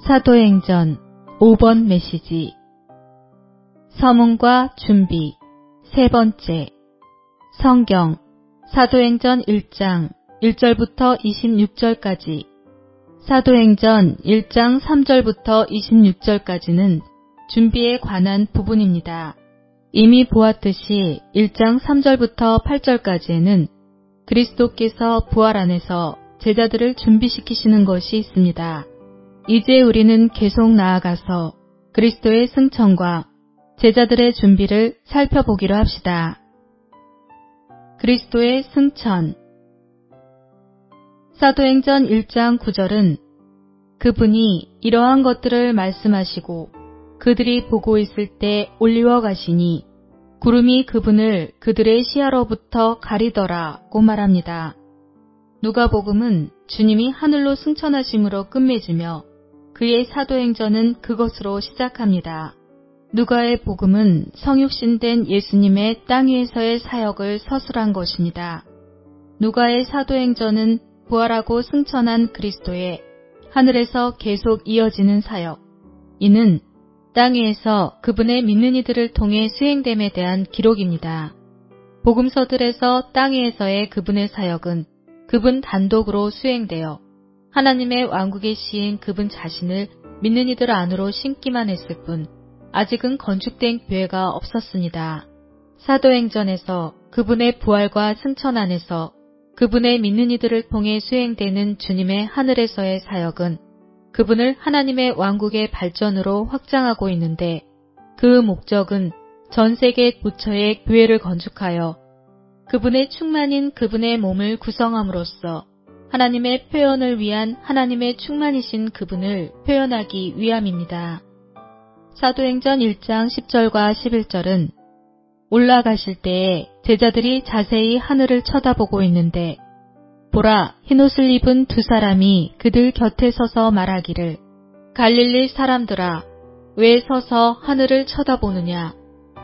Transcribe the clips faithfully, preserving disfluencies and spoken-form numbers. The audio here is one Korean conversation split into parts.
사도행전 오 번 메시지 서문과 준비 세 번째 성경 사도행전 일 장 일 절부터 이십육 절까지 사도행전 일 장 삼 절부터 이십육 절까지는 준비에 관한 부분입니다. 이미 보았듯이 일 장 삼 절부터 팔 절까지에는 그리스도께서 부활 안에서 제자들을 준비시키시는 것이 있습니다. 이제 우리는 계속 나아가서 그리스도의 승천과 제자들의 준비를 살펴보기로 합시다. 그리스도의 승천 사도행전 일 장 구 절은 그분이 이러한 것들을 말씀하시고 그들이 보고 있을 때 올리워 가시니 구름이 그분을 그들의 시야로부터 가리더라고 말합니다. 누가복음은 주님이 하늘로 승천하심으로 끝맺으며 그의 사도행전은 그것으로 시작합니다. 누가의 복음은 성육신된 예수님의 땅 위에서의 사역을 서술한 것입니다. 누가의 사도행전은 부활하고 승천한 그리스도의 하늘에서 계속 이어지는 사역, 이는 땅 위에서 그분의 믿는 이들을 통해 수행됨에 대한 기록입니다. 복음서들에서 땅 위에서의 그분의 사역은 그분 단독으로 수행되어 하나님의 왕국의 시인 그분 자신을 믿는 이들 안으로 심기만 했을 뿐 아직은 건축된 교회가 없었습니다. 사도행전에서 그분의 부활과 승천 안에서 그분의 믿는 이들을 통해 수행되는 주님의 하늘에서의 사역은 그분을 하나님의 왕국의 발전으로 확장하고 있는데 그 목적은 전 세계 부처의 교회를 건축하여 그분의 충만인 그분의 몸을 구성함으로써 하나님의 표현을 위한 하나님의 충만이신 그분을 표현하기 위함입니다. 사도행전 일 장 십 절과 십일 절은 올라가실 때에 제자들이 자세히 하늘을 쳐다보고 있는데 보라, 흰옷을 입은 두 사람이 그들 곁에 서서 말하기를 갈릴리 사람들아, 왜 서서 하늘을 쳐다보느냐?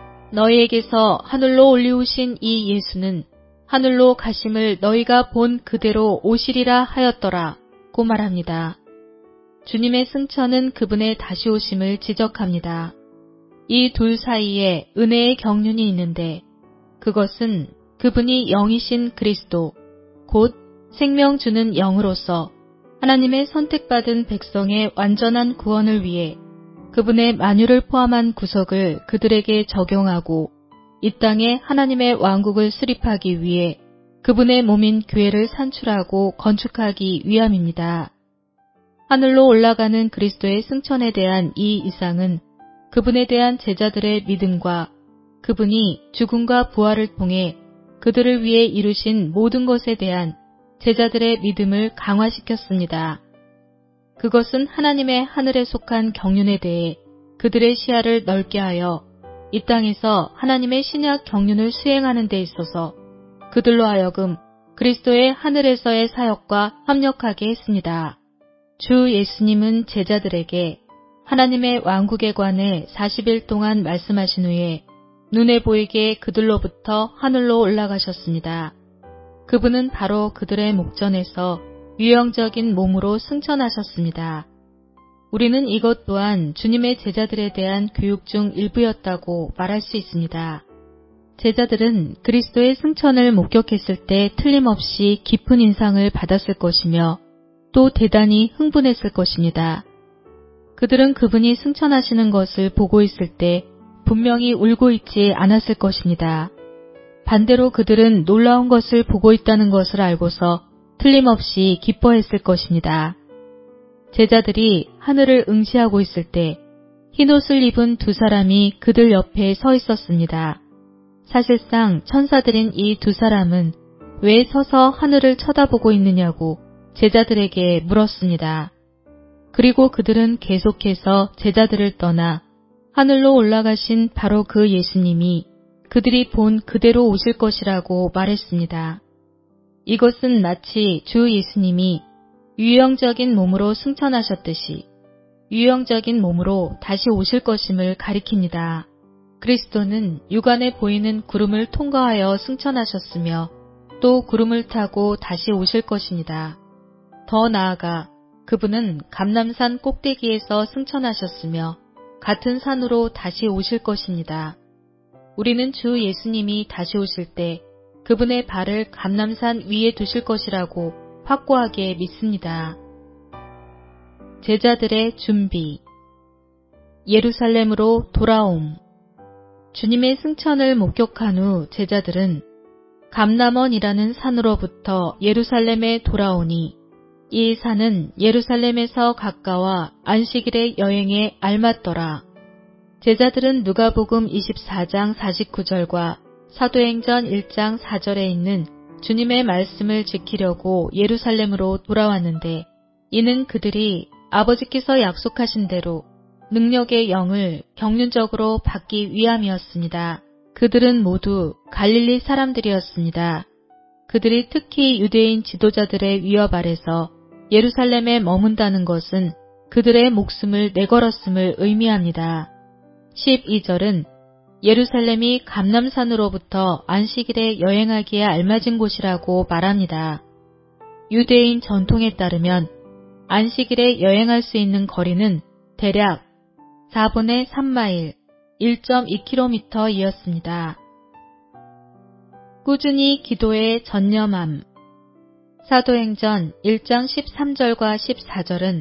너희에게서 하늘로 올리우신 이 예수는 하늘로 가심을 너희가 본 그대로 오시리라 하였더라고 말합니다. 주님의 승천은 그분의 다시 오심을 지적합니다. 이 둘 사이에 은혜의 경륜이 있는데 그것은 그분이 영이신 그리스도, 곧 생명 주는 영으로서 하나님의 선택받은 백성의 완전한 구원을 위해 그분의 만유를 포함한 구속을 그들에게 적용하고 이 땅에 하나님의 왕국을 수립하기 위해 그분의 몸인 교회를 산출하고 건축하기 위함입니다. 하늘로 올라가는 그리스도의 승천에 대한 이 이상은 그분에 대한 제자들의 믿음과 그분이 죽음과 부활을 통해 그들을 위해 이루신 모든 것에 대한 제자들의 믿음을 강화시켰습니다. 그것은 하나님의 하늘에 속한 경륜에 대해 그들의 시야를 넓게 하여 이 땅에서 하나님의 신약 경륜을 수행하는 데 있어서 그들로 하여금 그리스도의 하늘에서의 사역과 협력하게 했습니다. 주 예수님은 제자들에게 하나님의 왕국에 관해 사십 일 동안 말씀하신 후에 눈에 보이게 그들로부터 하늘로 올라가셨습니다. 그분은 바로 그들의 목전에서 유형적인 몸으로 승천하셨습니다. 우리는 이것 또한 주님의 제자들에 대한 교육 중 일부였다고 말할 수 있습니다. 제자들은 그리스도의 승천을 목격했을 때 틀림없이 깊은 인상을 받았을 것이며 또 대단히 흥분했을 것입니다. 그들은 그분이 승천하시는 것을 보고 있을 때 분명히 울고 있지 않았을 것입니다. 반대로 그들은 놀라운 것을 보고 있다는 것을 알고서 틀림없이 기뻐했을 것입니다. 제자들이 하늘을 응시하고 있을 때 흰옷을 입은 두 사람이 그들 옆에 서 있었습니다. 사실상 천사들인 이 두 사람은 왜 서서 하늘을 쳐다보고 있느냐고 제자들에게 물었습니다. 그리고 그들은 계속해서 제자들을 떠나 하늘로 올라가신 바로 그 예수님이 그들이 본 그대로 오실 것이라고 말했습니다. 이것은 마치 주 예수님이 유형적인 몸으로 승천하셨듯이 유형적인 몸으로 다시 오실 것임을 가리킵니다. 그리스도는 육안에 보이는 구름을 통과하여 승천하셨으며 또 구름을 타고 다시 오실 것입니다. 더 나아가 그분은 감람산 꼭대기에서 승천하셨으며 같은 산으로 다시 오실 것입니다. 우리는 주 예수님이 다시 오실 때 그분의 발을 감람산 위에 두실 것이라고 확고하게 믿습니다. 제자들의 준비. 예루살렘으로 돌아옴. 주님의 승천을 목격한 후 제자들은 감람원이라는 산으로부터 예루살렘에 돌아오니 이 산은 예루살렘에서 가까워 안식일의 여행에 알맞더라. 제자들은 누가복음 이십사 장 사십구 절과 사도행전 일 장 사 절에 있는 주님의 말씀을 지키려고 예루살렘으로 돌아왔는데 이는 그들이 아버지께서 약속하신 대로 능력의 영을 경륜적으로 받기 위함이었습니다. 그들은 모두 갈릴리 사람들이었습니다. 그들이 특히 유대인 지도자들의 위협 아래서 예루살렘에 머문다는 것은 그들의 목숨을 내걸었음을 의미합니다. 십이 절은 예루살렘이 감람산으로부터 안식일에 여행하기에 알맞은 곳이라고 말합니다. 유대인 전통에 따르면 안식일에 여행할 수 있는 거리는 대략 사분의 삼 마일, 일 점 이 킬로미터이었습니다. 꾸준히 기도에 전념함. 사도행전 일 장 십삼 절과 십사 절은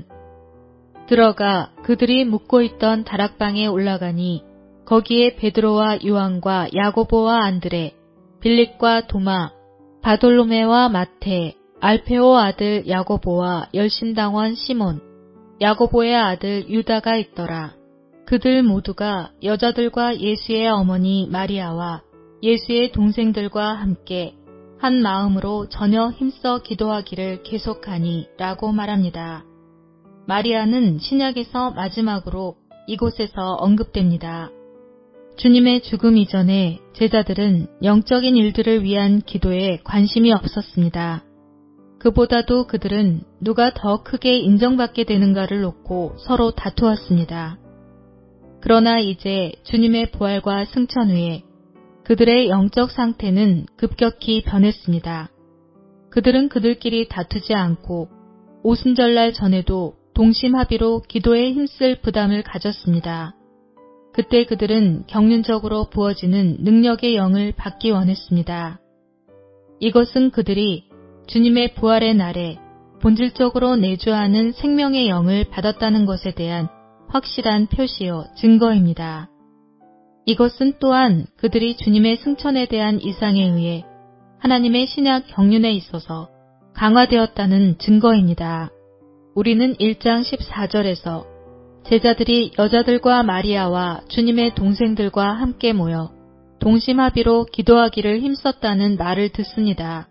들어가 그들이 묵고 있던 다락방에 올라가니 거기에 베드로와 요한과 야고보와 안드레, 빌립과 도마, 바돌로메와 마테, 알페오 아들 야고보와 열심당원 시몬, 야고보의 아들 유다가 있더라. 그들 모두가 여자들과 예수의 어머니 마리아와 예수의 동생들과 함께 한 마음으로 전혀 힘써 기도하기를 계속하니 라고 말합니다. 마리아는 신약에서 마지막으로 이곳에서 언급됩니다. 주님의 죽음 이전에 제자들은 영적인 일들을 위한 기도에 관심이 없었습니다. 그보다도 그들은 누가 더 크게 인정받게 되는가를 놓고 서로 다투었습니다. 그러나 이제 주님의 부활과 승천 후에 그들의 영적 상태는 급격히 변했습니다. 그들은 그들끼리 다투지 않고 오순절날 전에도 동심합의로 기도에 힘쓸 부담을 가졌습니다. 그때 그들은 경륜적으로 부어지는 능력의 영을 받기 원했습니다. 이것은 그들이 주님의 부활의 날에 본질적으로 내주하는 생명의 영을 받았다는 것에 대한 확실한 표시요 증거입니다. 이것은 또한 그들이 주님의 승천에 대한 이상에 의해 하나님의 신약 경륜에 있어서 강화되었다는 증거입니다. 우리는 일 장 십사 절에서 제자들이 여자들과 마리아와 주님의 동생들과 함께 모여 동심합의로 기도하기를 힘썼다는 말을 듣습니다.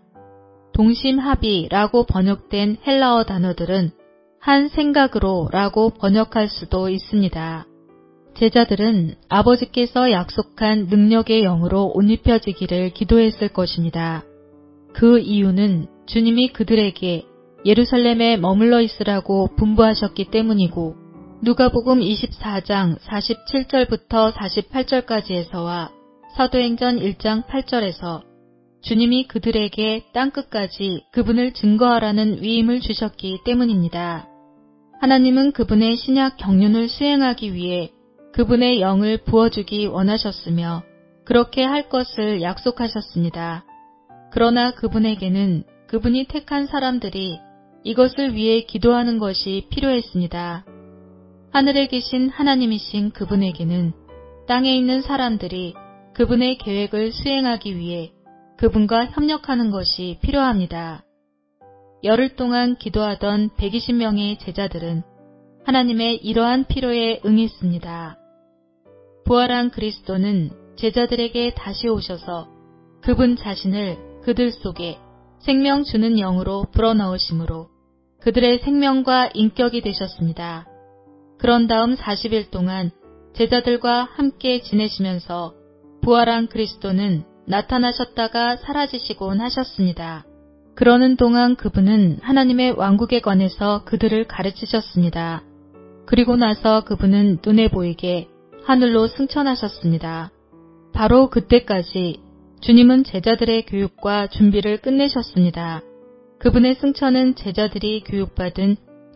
동심합의라고 번역된 헬라어 단어들은 한 생각으로 라고 번역할 수도 있습니다. 제자들은 아버지께서 약속한 능력의 영으로 옷 입혀지기를 기도했을 것입니다. 그 이유는 주님이 그들에게 예루살렘에 머물러 있으라고 분부하셨기 때문이고 누가복음 이십사 장 사십칠 절부터 사십팔 절까지에서와 사도행전 일 장 팔 절에서 주님이 그들에게 땅끝까지 그분을 증거하라는 위임을 주셨기 때문입니다. 하나님은 그분의 신약 경륜을 수행하기 위해 그분의 영을 부어주기 원하셨으며 그렇게 할 것을 약속하셨습니다. 그러나 그분에게는 그분이 택한 사람들이 이것을 위해 기도하는 것이 필요했습니다. 하늘에 계신 하나님이신 그분에게는 땅에 있는 사람들이 그분의 계획을 수행하기 위해 그분과 협력하는 것이 필요합니다. 열흘 동안 기도하던 백이십 명의 제자들은 하나님의 이러한 필요에 응했습니다. 부활한 그리스도는 제자들에게 다시 오셔서 그분 자신을 그들 속에 생명 주는 영으로 불어넣으심으로 그들의 생명과 인격이 되셨습니다. 그런 다음 사십 일 동안 제자들과 함께 지내시면서 부활한 그리스도는 나타나셨다가 사라지시곤 하셨습니다. 그러는 동안 그분은 하나님의 왕국에 관해서 그들을 가르치셨습니다. 그리고 나서 그분은 눈에 보이게 하늘로 승천하셨습니다. 바로 그때까지 주님은 제자들의 교육과 준비를 끝내셨습니다. 그분의 승천은 제자들이 교육받은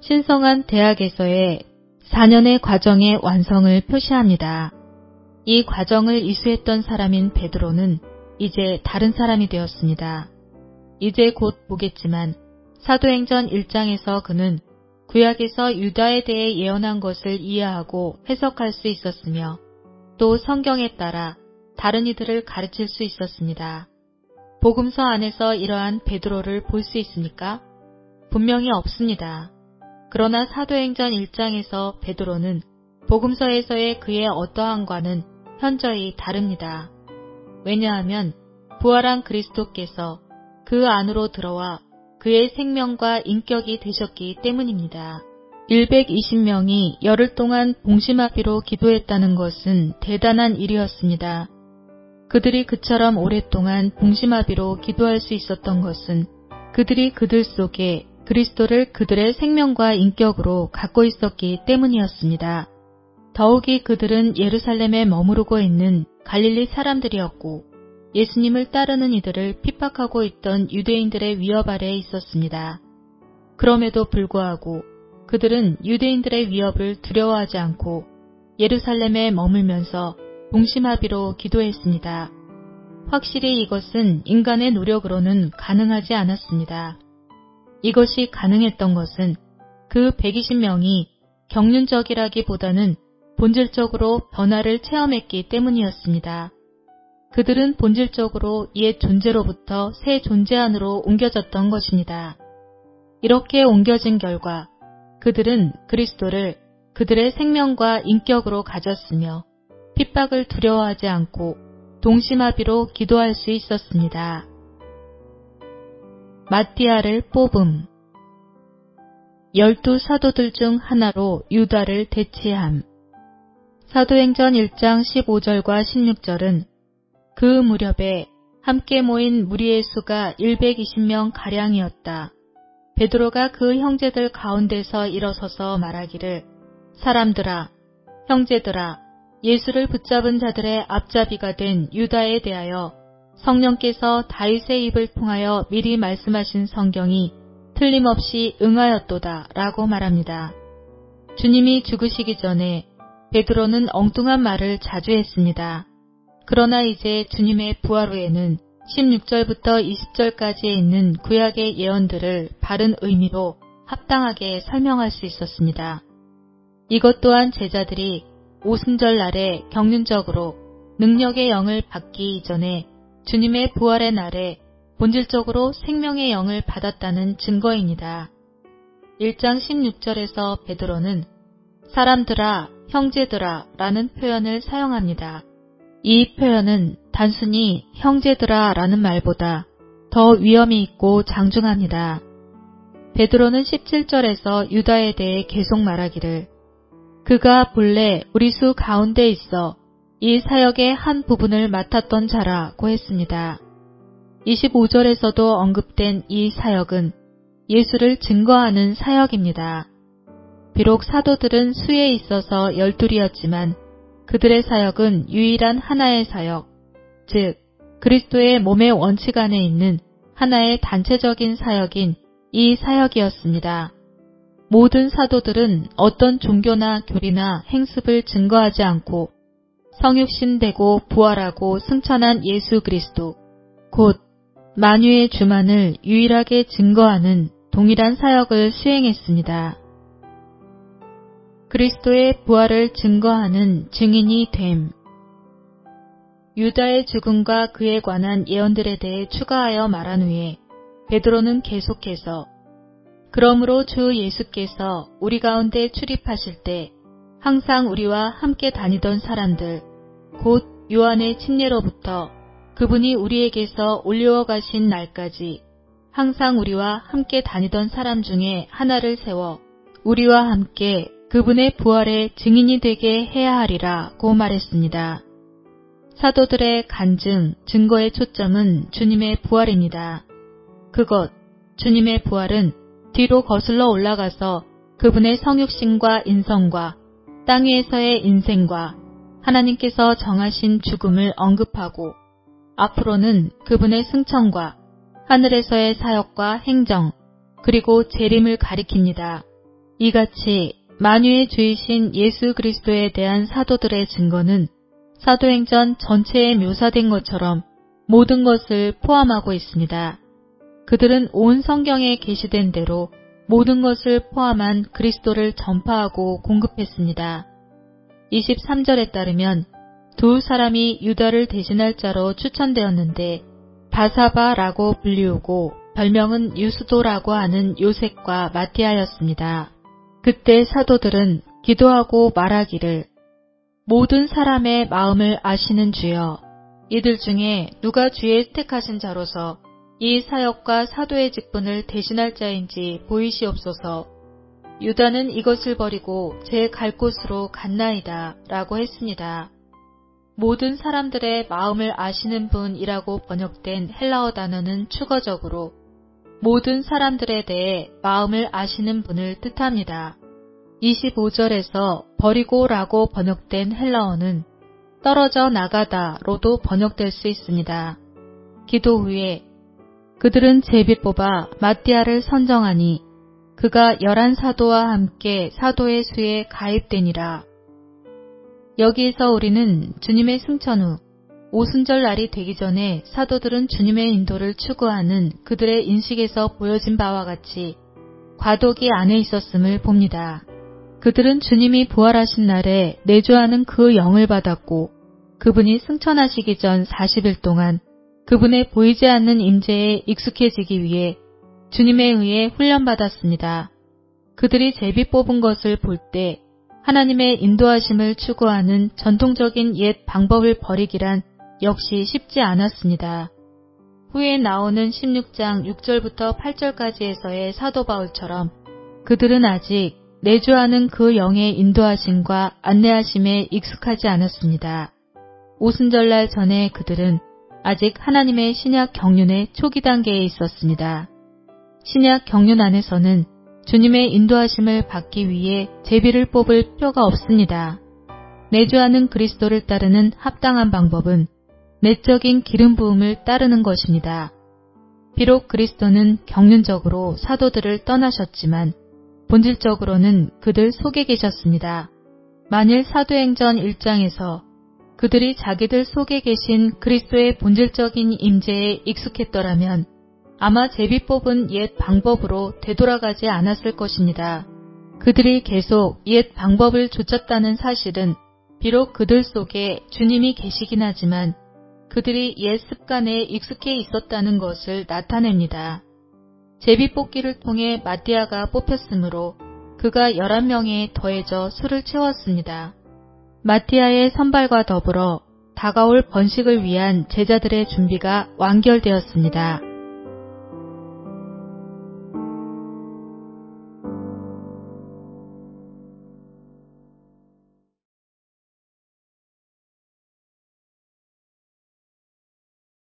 신성한 대학에서의 사 년의 과정의 완성을 표시합니다. 이 과정을 이수했던 사람인 베드로는 이제 다른 사람이 되었습니다. 이제 곧 보겠지만 사도행전 일 장에서 그는 구약에서 유다에 대해 예언한 것을 이해하고 해석할 수 있었으며 또 성경에 따라 다른 이들을 가르칠 수 있었습니다. 복음서 안에서 이러한 베드로를 볼 수 있습니까? 분명히 없습니다. 그러나 사도행전 일 장에서 베드로는 복음서에서의 그의 어떠함과는 현저히 다릅니다. 왜냐하면 부활한 그리스도께서 그 안으로 들어와 그의 생명과 인격이 되셨기 때문입니다. 백이십 명이 열흘 동안 봉심아비로 기도했다는 것은 대단한 일이었습니다. 그들이 그처럼 오랫동안 봉심아비로 기도할 수 있었던 것은 그들이 그들 속에 그리스도를 그들의 생명과 인격으로 갖고 있었기 때문이었습니다. 더욱이 그들은 예루살렘에 머무르고 있는 갈릴리 사람들이었고 예수님을 따르는 이들을 핍박하고 있던 유대인들의 위협 아래에 있었습니다. 그럼에도 불구하고 그들은 유대인들의 위협을 두려워하지 않고 예루살렘에 머물면서 봉심아비로 기도했습니다. 확실히 이것은 인간의 노력으로는 가능하지 않았습니다. 이것이 가능했던 것은 그 백이십 명이 경륜적이라기보다는 본질적으로 변화를 체험했기 때문이었습니다. 그들은 본질적으로 옛 존재로부터 새 존재 안으로 옮겨졌던 것입니다. 이렇게 옮겨진 결과 그들은 그리스도를 그들의 생명과 인격으로 가졌으며 핍박을 두려워하지 않고 동심아비로 기도할 수 있었습니다. 마띠아를 뽑음. 열두 사도들 중 하나로 유다를 대체함. 사도행전 일 장 십오 절과 십육 절은 그 무렵에 함께 모인 무리의 수가 백이십 명 가량이었다. 베드로가 그 형제들 가운데서 일어서서 말하기를 사람들아, 형제들아, 예수를 붙잡은 자들의 앞잡이가 된 유다에 대하여 성령께서 다윗의 입을 통하여 미리 말씀하신 성경이 틀림없이 응하였도다 라고 말합니다. 주님이 죽으시기 전에 베드로는 엉뚱한 말을 자주 했습니다. 그러나 이제 주님의 부활 후에는 십육 절부터 이십 절까지에 있는 구약의 예언들을 바른 의미로 합당하게 설명할 수 있었습니다. 이것 또한 제자들이 오순절 날에 경륜적으로 능력의 영을 받기 이전에 주님의 부활의 날에 본질적으로 생명의 영을 받았다는 증거입니다. 일 장 십육 절에서 베드로는 사람들아, 형제들아 라는 표현을 사용합니다. 이 표현은 단순히 형제들아 라는 말보다 더 위험이 있고 장중합니다. 베드로는 십칠 절에서 유다에 대해 계속 말하기를 그가 본래 우리 수 가운데 있어 이 사역의 한 부분을 맡았던 자라고 했습니다. 이십오 절에서도 언급된 이 사역은 예수를 증거하는 사역입니다. 비록 사도들은 수에 있어서 열둘이었지만 그들의 사역은 유일한 하나의 사역, 즉 그리스도의 몸의 원칙 안에 있는 하나의 단체적인 사역인 이 사역이었습니다. 모든 사도들은 어떤 종교나 교리나 행습을 증거하지 않고 성육신되고 부활하고 승천한 예수 그리스도, 곧 만유의 주만을 유일하게 증거하는 동일한 사역을 수행했습니다. 그리스도의 부활을 증거하는 증인이 됨. 유다의 죽음과 그에 관한 예언들에 대해 추가하여 말한 후에 베드로는 계속해서 그러므로 주 예수께서 우리 가운데 출입하실 때 항상 우리와 함께 다니던 사람들, 곧 요한의 침례로부터 그분이 우리에게서 올리워 가신 날까지 항상 우리와 함께 다니던 사람 중에 하나를 세워 우리와 함께 그분의 부활의 증인이 되게 해야 하리라고 말했습니다. 사도들의 간증, 증거의 초점은 주님의 부활입니다. 그것, 주님의 부활은 뒤로 거슬러 올라가서 그분의 성육신과 인성과 땅 위에서의 인생과 하나님께서 정하신 죽음을 언급하고 앞으로는 그분의 승천과 하늘에서의 사역과 행정 그리고 재림을 가리킵니다. 이같이 만유의 주이신 예수 그리스도에 대한 사도들의 증거는 사도행전 전체에 묘사된 것처럼 모든 것을 포함하고 있습니다. 그들은 온 성경에 게시된 대로 모든 것을 포함한 그리스도를 전파하고 공급했습니다. 이십삼 절에 따르면 두 사람이 유다를 대신할 자로 추천되었는데 바사바라고 불리우고 별명은 유스도라고 하는 요셉과 마띠아였습니다. 그때 사도들은 기도하고 말하기를 모든 사람의 마음을 아시는 주여, 이들 중에 누가 주의 택하신 자로서 이 사역과 사도의 직분을 대신할 자인지 보이시옵소서. 유다는 이것을 버리고 제 갈 곳으로 갔나이다 라고 했습니다. 모든 사람들의 마음을 아시는 분이라고 번역된 헬라어 단어는 추가적으로 모든 사람들에 대해 마음을 아시는 분을 뜻합니다. 이십오 절에서 버리고 라고 번역된 헬라어는 떨어져 나가다로도 번역될 수 있습니다. 기도 후에 그들은 제비 뽑아 마띠아를 선정하니 그가 열한 사도와 함께 사도의 수에 가입되니라. 여기에서 우리는 주님의 승천 후 오순절 날이 되기 전에 사도들은 주님의 인도를 추구하는 그들의 인식에서 보여진 바와 같이 과도기 안에 있었음을 봅니다. 그들은 주님이 부활하신 날에 내주하는 그 영을 받았고 그분이 승천하시기 전 사십 일 동안 그분의 보이지 않는 임재에 익숙해지기 위해 주님에 의해 훈련받았습니다. 그들이 제비 뽑은 것을 볼 때 하나님의 인도하심을 추구하는 전통적인 옛 방법을 버리기란 역시 쉽지 않았습니다. 후에 나오는 십육 장 육 절부터 팔 절까지에서의 사도 바울처럼 그들은 아직 내주하는 그 영의 인도하심과 안내하심에 익숙하지 않았습니다. 오순절날 전에 그들은 아직 하나님의 신약 경륜의 초기 단계에 있었습니다. 신약 경륜 안에서는 주님의 인도하심을 받기 위해 제비를 뽑을 필요가 없습니다. 내주하는 그리스도를 따르는 합당한 방법은 내적인 기름 부음을 따르는 것입니다. 비록 그리스도는 경륜적으로 사도들을 떠나셨지만 본질적으로는 그들 속에 계셨습니다. 만일 사도행전 일 장에서 그들이 자기들 속에 계신 그리스도의 본질적인 임재에 익숙했더라면 아마 제비 뽑은 옛 방법으로 되돌아가지 않았을 것입니다. 그들이 계속 옛 방법을 좇았다는 사실은 비록 그들 속에 주님이 계시긴 하지만 그들이 옛 습관에 익숙해 있었다는 것을 나타냅니다. 제비 뽑기를 통해 마띠아가 뽑혔으므로 그가 열한 명에 더해져 수를 채웠습니다. 마띠아의 선발과 더불어 다가올 번식을 위한 제자들의 준비가 완결되었습니다.